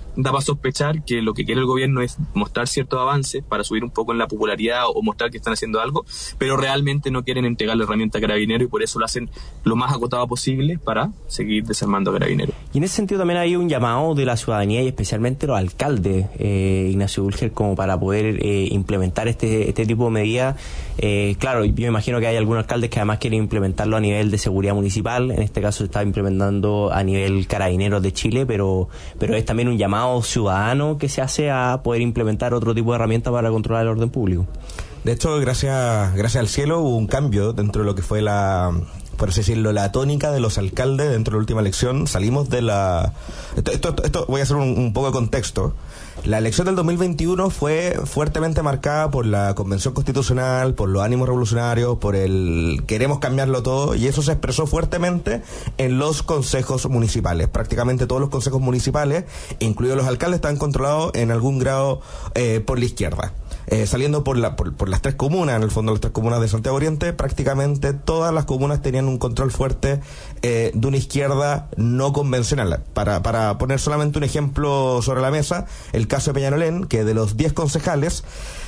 da para sospechar que lo que quiere el gobierno es mostrar ciertos avances para subir un poco en la popularidad o mostrar que están haciendo algo, pero realmente no quieren entregar la herramienta a Carabineros y por eso lo hacen lo más acotado posible para seguir desarmando a Carabineros. Y en ese sentido también hay un llamado de la ciudadanía y especialmente los alcaldes, Ignacio Gülger, como para poder implementar este tipo de medidas. Claro, yo imagino que hay algunos alcaldes que además quieren implementarlo a nivel de seguridad municipal, en este caso se está implementando a nivel Carabineros de Chile, pero es también un llamado ciudadano que se hace a poder implementar otro tipo de herramientas para controlar el orden público. De hecho, gracias al cielo hubo un cambio dentro de lo que fue por así decirlo, la tónica de los alcaldes dentro de la última elección. Salimos de la... Esto voy a hacer un poco de contexto. La elección del 2021 fue fuertemente marcada por la Convención Constitucional, por los ánimos revolucionarios, por el queremos cambiarlo todo, y eso se expresó fuertemente en los consejos municipales. Prácticamente todos los consejos municipales, incluidos los alcaldes, están controlados en algún grado por la izquierda. Saliendo por las tres comunas, en el fondo las tres comunas de Santiago Oriente, prácticamente todas las comunas tenían un control fuerte de una izquierda no convencional. Para poner solamente un ejemplo sobre la mesa, el caso de Peñalolén, que de los 10 concejales,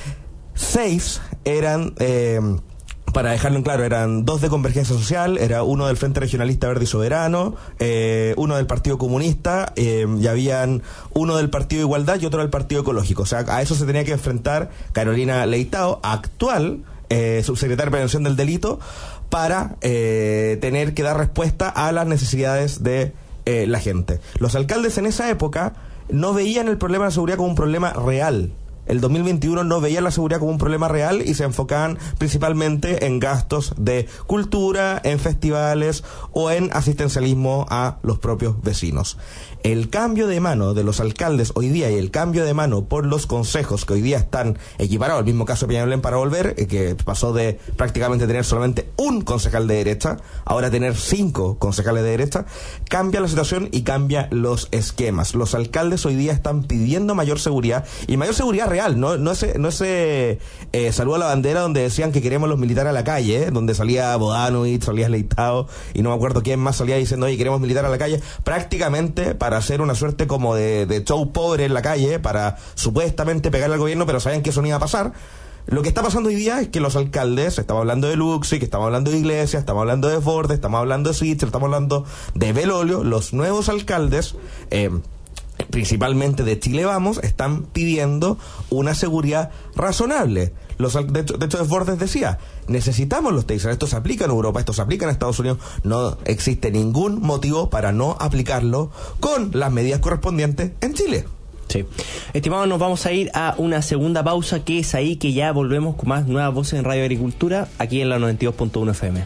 6 eran... para dejarlo en claro, eran 2 de Convergencia Social, era uno del Frente Regionalista Verde y Soberano, uno del Partido Comunista, y habían uno del Partido Igualdad y otro del Partido Ecológico. O sea, a eso se tenía que enfrentar Carolina Leitao, actual subsecretaria de Prevención del Delito, para tener que dar respuesta a las necesidades de la gente. Los alcaldes en esa época no veían el problema de la seguridad como un problema real. El 2021 no veía la seguridad como un problema real y se enfocaban principalmente en gastos de cultura, en festivales o en asistencialismo a los propios vecinos. El cambio de mano de los alcaldes hoy día y el cambio de mano por los consejos que hoy día están equiparados, el mismo caso de Peñalolén para volver, que pasó de prácticamente tener solamente un concejal de derecha, ahora tener 5 concejales de derecha, cambia la situación y cambia los esquemas. Los alcaldes hoy día están pidiendo mayor seguridad y mayor seguridad real, no ese saludo a la bandera donde decían que queremos los militares a la calle, donde salía Bodanovich, salía Leitao y no me acuerdo quién más salía diciendo, oye, queremos militares a la calle, prácticamente para hacer una suerte como de show pobre en la calle, para supuestamente pegarle al gobierno, pero sabían que eso no iba a pasar. Lo que está pasando hoy día es que los alcaldes, estamos hablando de Luxi, que estamos hablando de Iglesias, estamos hablando de Fortes, estamos hablando de Sichel, estamos hablando de Belolio, los nuevos alcaldes, principalmente de Chile Vamos, están pidiendo una seguridad razonable. De hecho, Fortes decía, necesitamos los tasers, esto se aplica en Europa, esto se aplica en Estados Unidos, no existe ningún motivo para no aplicarlo con las medidas correspondientes en Chile. Sí. Estimados, nos vamos a ir a una segunda pausa, que es ahí que ya volvemos con más nuevas voces en Radio Agricultura, aquí en la 92.1 FM.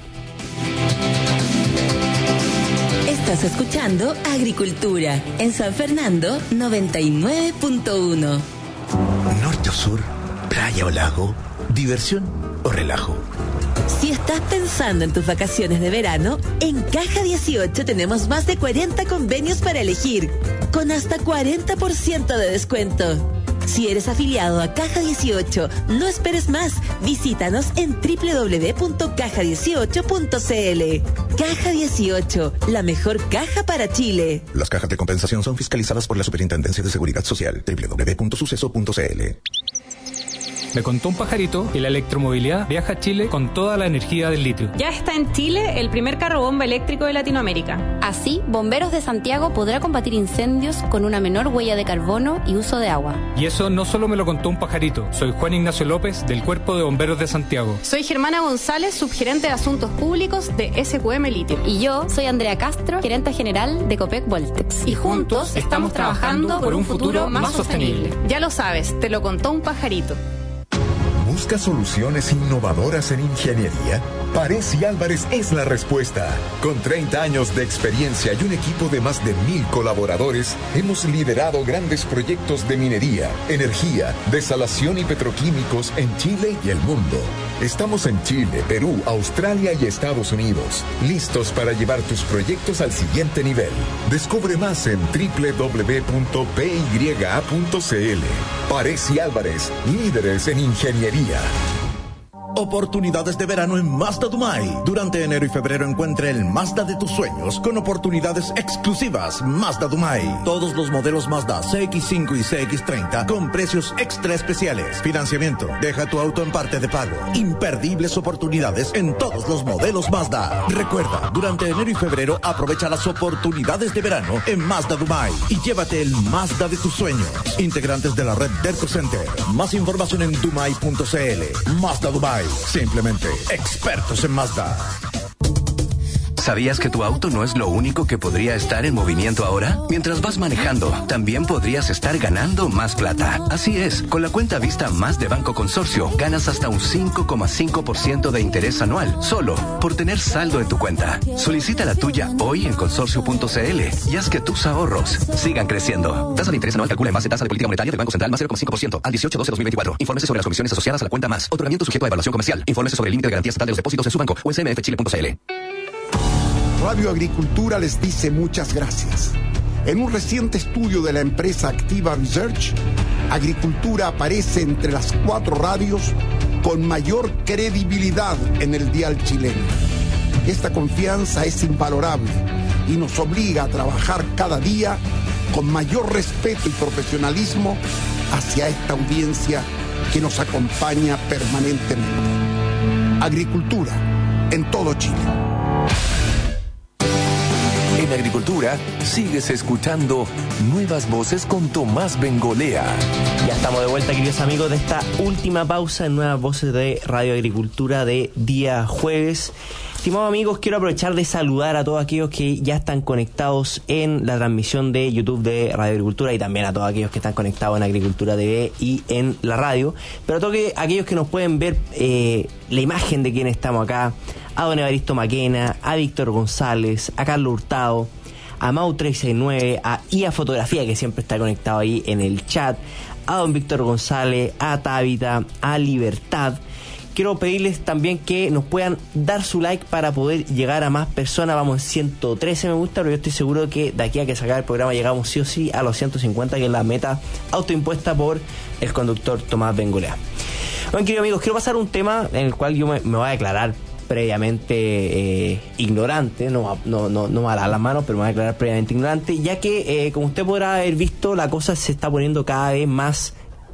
Estás escuchando Agricultura en San Fernando 99.1. Norte o sur, playa o lago, diversión o relajo. Si estás pensando en tus vacaciones de verano, en Caja 18 tenemos más de 40 convenios para elegir, con hasta 40% de descuento. Si eres afiliado a Caja 18, no esperes más. Visítanos en www.caja18.cl. Caja 18, la mejor caja para Chile. Las cajas de compensación son fiscalizadas por la Superintendencia de Seguridad Social. www.suceso.cl. Me contó un pajarito que la electromovilidad viaja a Chile con toda la energía del litio. Ya está en Chile el primer carro bomba eléctrico de Latinoamérica. Así, Bomberos de Santiago podrá combatir incendios con una menor huella de carbono y uso de agua. Y eso no solo me lo contó un pajarito. Soy Juan Ignacio López, del Cuerpo de Bomberos de Santiago. Soy Germana González, subgerente de Asuntos Públicos de SQM Litio. Y yo soy Andrea Castro, gerente general de Copec Voltex. Y juntos estamos trabajando por un futuro más sostenible. Ya lo sabes, te lo contó un pajarito. ¿Busca soluciones innovadoras en ingeniería? Paresi Álvarez es la respuesta. Con 30 años de experiencia y un equipo de más de 1,000 colaboradores, hemos liderado grandes proyectos de minería, energía, desalación y petroquímicos en Chile y el mundo. Estamos en Chile, Perú, Australia y Estados Unidos, listos para llevar tus proyectos al siguiente nivel. Descubre más en www.pya.cl. Paresi Álvarez, líderes en ingeniería. Oportunidades de verano en Mazda Dumay. Durante enero y febrero encuentre el Mazda de tus sueños con oportunidades exclusivas. Mazda Dumay. Todos los modelos Mazda CX5 y CX30 con precios extra especiales. Financiamiento. Deja tu auto en parte de pago. Imperdibles oportunidades en todos los modelos Mazda. Recuerda, durante enero y febrero aprovecha las oportunidades de verano en Mazda Dumay y llévate el Mazda de tus sueños. Integrantes de la red Derco Center. Más información en dumay.cl. Mazda Dumay. Simplemente expertos en Mazda. ¿Sabías que tu auto no es lo único que podría estar en movimiento ahora? Mientras vas manejando, también podrías estar ganando más plata. Así es, con la cuenta Vista Más de Banco Consorcio, ganas hasta un 5,5% de interés anual, solo por tener saldo en tu cuenta. Solicita la tuya hoy en consorcio.cl y haz que tus ahorros sigan creciendo. Tasa de interés anual calcula en base a tasa de política monetaria del Banco Central más 0,5% al 18/12/2024. Infórmese sobre las comisiones asociadas a la cuenta Más. Otorgamiento sujeto a evaluación comercial. Infórmese sobre el límite de garantía estatal de los depósitos en su banco o en cmfchile.cl. Radio Agricultura les dice muchas gracias. En un reciente estudio de la empresa Activa Research, Agricultura aparece entre las 4 radios con mayor credibilidad en el dial chileno. Esta confianza es invalorable y nos obliga a trabajar cada día con mayor respeto y profesionalismo hacia esta audiencia que nos acompaña permanentemente. Agricultura en todo Chile. En Agricultura, sigues escuchando Nuevas Voces con Tomás Bengolea. Ya estamos de vuelta, queridos amigos, de esta última pausa en Nuevas Voces de Radio Agricultura de día jueves. Estimados amigos, quiero aprovechar de saludar a todos aquellos que ya están conectados en la transmisión de YouTube de Radio Agricultura y también a todos aquellos que están conectados en Agricultura TV y en la radio. Pero a todos aquellos que nos pueden ver la imagen de quién estamos acá, a don Evaristo Maquena, a Víctor González, a Carlos Hurtado, a Mau369, a IA Fotografía, que siempre está conectado ahí en el chat, a don Víctor González, a Tabita, a Libertad. Quiero pedirles también que nos puedan dar su like para poder llegar a más personas. Vamos en 113 me gusta, pero yo estoy seguro que de aquí a que se acabe el programa llegamos sí o sí a los 150, que es la meta autoimpuesta por el conductor Tomás Bengolea. Bueno, queridos amigos, quiero pasar a un tema en el cual yo me voy a declarar previamente ignorante, no me va a dar las manos, pero me voy a declarar previamente ignorante, ya que como usted podrá haber visto, la cosa se está poniendo cada vez más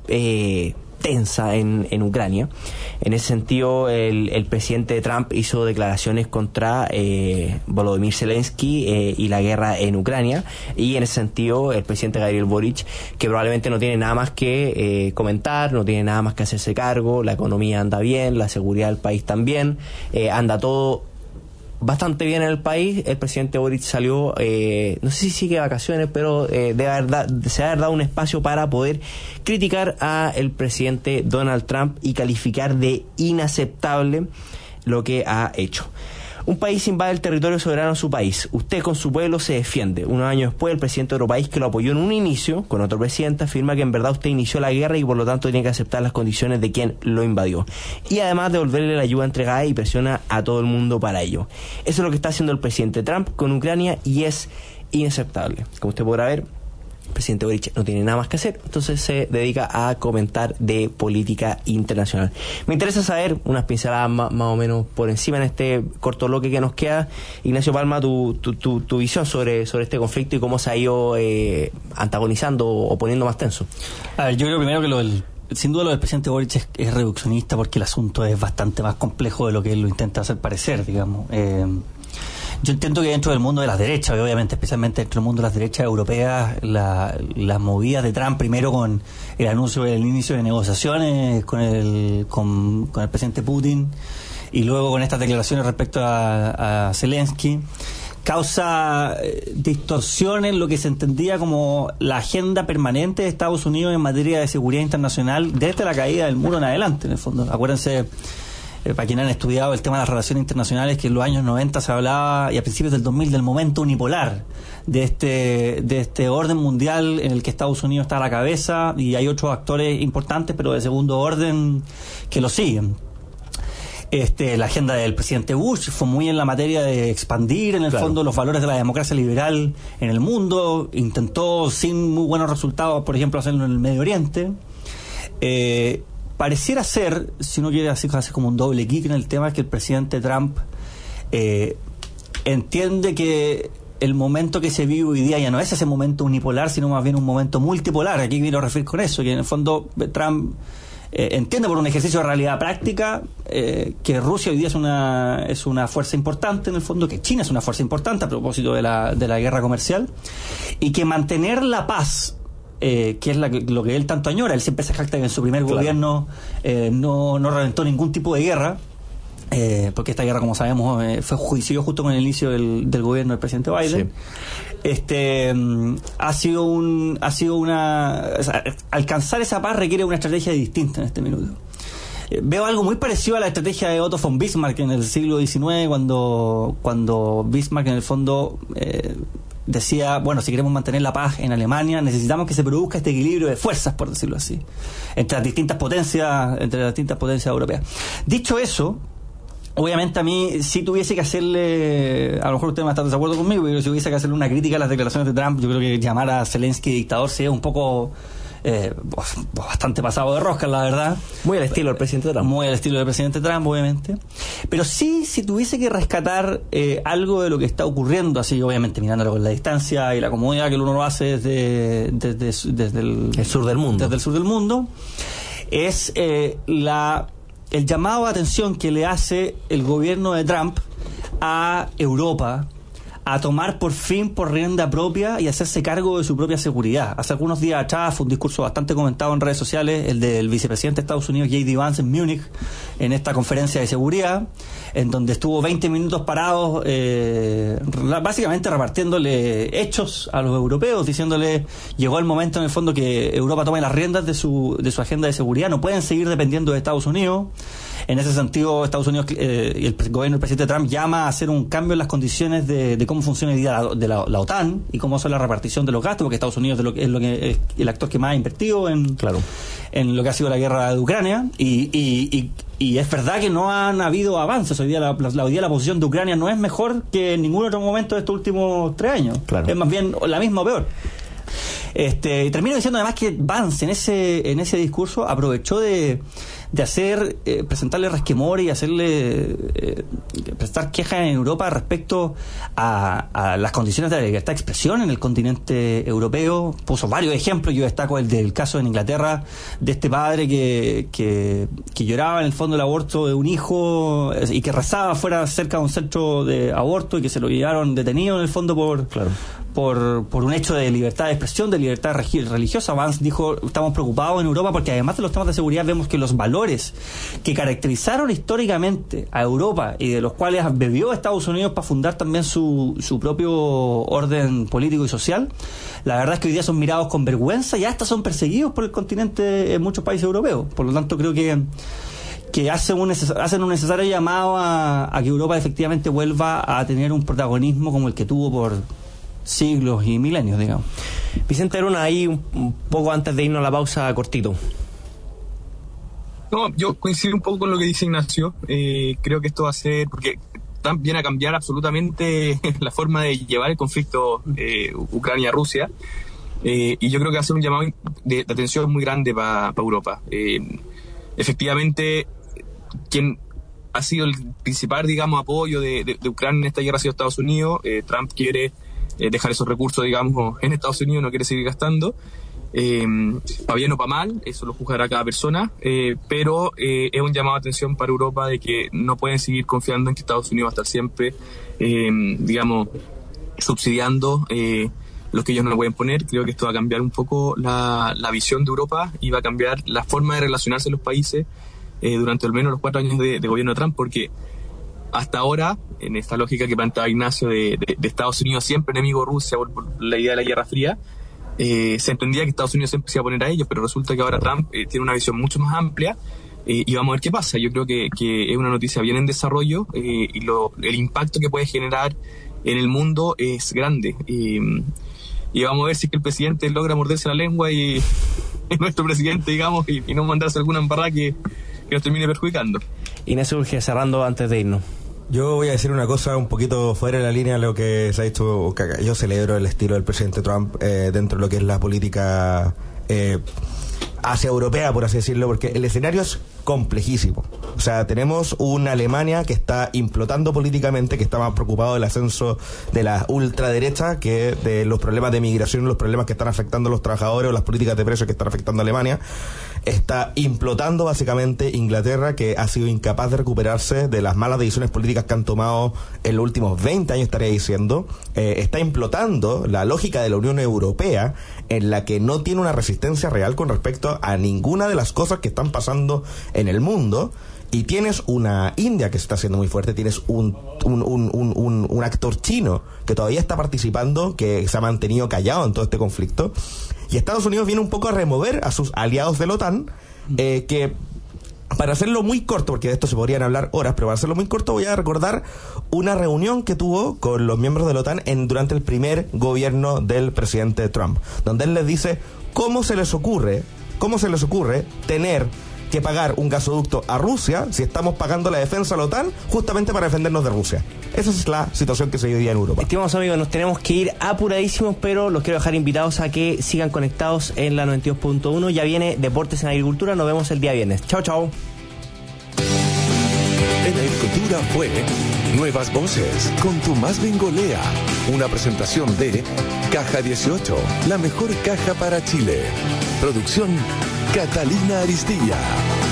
tensa en Ucrania. En ese sentido, el presidente Trump hizo declaraciones contra Volodymyr Zelensky y la guerra en Ucrania, y en ese sentido el presidente Gabriel Boric, que probablemente no tiene nada más que comentar, no tiene nada más que hacerse cargo, la economía anda bien, la seguridad del país también, anda todo bastante bien en el país. El presidente Boric salió, no sé si sigue de vacaciones, pero se va a haber dado un espacio para poder criticar al presidente Donald Trump y calificar de inaceptable lo que ha hecho. Un país invade el territorio soberano de su país. Usted con su pueblo se defiende. Unos años después, el presidente de otro país que lo apoyó en un inicio, con otro presidente, afirma que en verdad usted inició la guerra y por lo tanto tiene que aceptar las condiciones de quien lo invadió. Y además devolverle la ayuda entregada y presiona a todo el mundo para ello. Eso es lo que está haciendo el presidente Trump con Ucrania y es inaceptable. Como usted podrá ver, el presidente Boric no tiene nada más que hacer, entonces se dedica a comentar de política internacional. Me interesa saber unas pinceladas más o menos por encima en este corto bloque que nos queda. Ignacio Palma, tu visión sobre este conflicto y cómo se ha ido antagonizando o poniendo más tenso. A ver, yo creo primero que sin duda lo del presidente Boric es reduccionista, porque el asunto es bastante más complejo de lo que él lo intenta hacer parecer, digamos. Yo entiendo que dentro del mundo de las derechas, obviamente, especialmente dentro del mundo de las derechas europeas, las movidas de Trump, primero con el anuncio del inicio de negociaciones con el presidente Putin y luego con estas declaraciones respecto a Zelensky, causa distorsión en lo que se entendía como la agenda permanente de Estados Unidos en materia de seguridad internacional desde la caída del muro en adelante, en el fondo. Acuérdense, para quienes han estudiado el tema de las relaciones internacionales, que en los años 90 se hablaba, y a principios del 2000, del momento unipolar de este orden mundial en el que Estados Unidos está a la cabeza y hay otros actores importantes, pero de segundo orden, que lo siguen. La agenda del presidente Bush fue muy en la materia de expandir, en el fondo, los valores de la democracia liberal en el mundo. Intentó, sin muy buenos resultados, por ejemplo, hacerlo en el Medio Oriente. pareciera ser, si uno quiere hacer como un doble clic en el tema, es que el presidente Trump entiende que el momento que se vive hoy día ya no es ese momento unipolar, sino más bien un momento multipolar. Aquí quiero referir con eso, que en el fondo Trump entiende por un ejercicio de realidad práctica que Rusia hoy día es una fuerza importante en el fondo, que China es una fuerza importante a propósito de la guerra comercial, y que mantener la paz, que es lo que él tanto añora. Él siempre se jacta que en su primer gobierno no reventó ningún tipo de guerra, porque esta guerra, como sabemos, coincidió justo con el inicio del gobierno del presidente Biden. Alcanzar esa paz requiere una estrategia distinta en este minuto. Veo algo muy parecido a la estrategia de Otto von Bismarck en el siglo XIX, cuando Bismarck en el fondo decía, bueno, si queremos mantener la paz en Alemania, necesitamos que se produzca este equilibrio de fuerzas, por decirlo así, entre las distintas potencias europeas. Dicho eso, obviamente a mí, si tuviese que hacerle, a lo mejor usted va a estar de acuerdo conmigo, pero si tuviese que hacerle una crítica a las declaraciones de Trump, yo creo que llamar a Zelensky dictador sería un poco bastante pasado de rosca, la verdad. Muy al estilo del presidente Trump. Muy al estilo del presidente Trump, obviamente. Pero sí, si tuviese que rescatar algo de lo que está ocurriendo, así obviamente mirándolo con la distancia y la comodidad que uno lo hace desde el sur del mundo. Desde el sur del mundo, es el llamado de atención que le hace el gobierno de Trump a Europa a tomar por fin por rienda propia y hacerse cargo de su propia seguridad. Hace algunos días atrás fue un discurso bastante comentado en redes sociales, el del vicepresidente de Estados Unidos, J.D. Vance, en Múnich, en esta conferencia de seguridad, en donde estuvo 20 minutos parados, básicamente repartiéndole hechos a los europeos, diciéndole, llegó el momento en el fondo que Europa tome las riendas de su agenda de seguridad, no pueden seguir dependiendo de Estados Unidos. En ese sentido, Estados Unidos y el gobierno del presidente Trump llama a hacer un cambio en las condiciones de cómo funciona hoy día la OTAN y cómo son la repartición de los gastos, porque Estados Unidos es el actor que más ha invertido en lo que ha sido la guerra de Ucrania, y es verdad que no han habido avances. Hoy día la posición de Ucrania no es mejor que en ningún otro momento de estos últimos 3 años. Es más bien la misma o peor. Termino diciendo además que Vance en ese discurso aprovechó de presentarle resquemores y hacerle prestar quejas en Europa respecto a las condiciones de la libertad de expresión en el continente europeo. Puso varios ejemplos. Yo destaco el del caso en Inglaterra de este padre que lloraba en el fondo el aborto de un hijo y que rezaba fuera cerca de un centro de aborto y que se lo llevaron detenido en el fondo por un hecho de libertad de expresión, de libertad religiosa. Vance dijo, estamos preocupados en Europa porque además de los temas de seguridad vemos que los valores que caracterizaron históricamente a Europa y de los cuales bebió Estados Unidos para fundar también su propio orden político y social, la verdad es que hoy día son mirados con vergüenza y hasta son perseguidos por el continente en muchos países europeos. Por lo tanto, creo que hacen un necesario llamado a que Europa efectivamente vuelva a tener un protagonismo como el que tuvo por siglos y milenios, digamos. Vicente Aruna, ahí un poco antes de irnos a la pausa, cortito. No, yo coincido un poco con lo que dice Ignacio. Creo que esto va a ser, porque viene a cambiar absolutamente la forma de llevar el conflicto Ucrania-Rusia, y yo creo que va a ser un llamado de atención muy grande para Europa. Efectivamente, quien ha sido el principal, digamos, apoyo de Ucrania en esta guerra ha sido Estados Unidos. Trump quiere dejar esos recursos, digamos, en Estados Unidos, no quiere seguir gastando. Para bien o para mal, eso lo juzgará cada persona, pero es un llamado de atención para Europa de que no pueden seguir confiando en que Estados Unidos va a estar siempre, digamos, subsidiando lo que ellos no le pueden poner. Creo que esto va a cambiar un poco la visión de Europa y va a cambiar la forma de relacionarse los países durante al menos los 4 años de gobierno de Trump, porque hasta ahora, en esta lógica que planteaba Ignacio de Estados Unidos siempre enemigo de Rusia por la idea de la Guerra Fría, se entendía que Estados Unidos siempre se iba a poner a ellos, pero resulta que ahora Trump tiene una visión mucho más amplia, y vamos a ver qué pasa. Yo creo que es una noticia bien en desarrollo, y el impacto que puede generar en el mundo es grande, y vamos a ver si es que el presidente logra morderse la lengua y nuestro presidente, digamos, y no mandarse alguna embarrada que nos termine perjudicando. Inés Urge, cerrando antes de irnos. Yo voy a decir una cosa un poquito fuera de la línea de lo que se ha dicho. Yo celebro el estilo del presidente Trump dentro de lo que es la política Asia europea, por así decirlo, porque el escenario es complejísimo. O sea, tenemos una Alemania que está implotando políticamente, que está más preocupado del ascenso de la ultraderecha que de los problemas de migración, los problemas que están afectando a los trabajadores o las políticas de precios que están afectando a Alemania. Está implotando básicamente Inglaterra, que ha sido incapaz de recuperarse de las malas decisiones políticas que han tomado en los últimos 20 años, estaría diciendo. Está implotando la lógica de la Unión Europea, en la que no tiene una resistencia real con respecto a ninguna de las cosas que están pasando en el mundo. Y tienes una India que se está haciendo muy fuerte, tienes un actor chino que todavía está participando, que se ha mantenido callado en todo este conflicto. Y Estados Unidos viene un poco a remover a sus aliados de la OTAN, que, para hacerlo muy corto, porque de esto se podrían hablar horas, pero para hacerlo muy corto voy a recordar una reunión que tuvo con los miembros de la OTAN durante el primer gobierno del presidente Trump, donde él les dice cómo se les ocurre tener que pagar un gasoducto a Rusia si estamos pagando la defensa a la OTAN justamente para defendernos de Rusia. Esa es la situación que se vive hoy día en Europa. Estimados amigos, nos tenemos que ir apuradísimos, pero los quiero dejar invitados a que sigan conectados en la 92.1. Ya viene Deportes en Agricultura, nos vemos el día viernes. Chao, chao. En Agricultura fue Nuevas Voces con Tomás Bengolea, una presentación de Caja 18, la mejor caja para Chile. Producción Catalina Aristilla.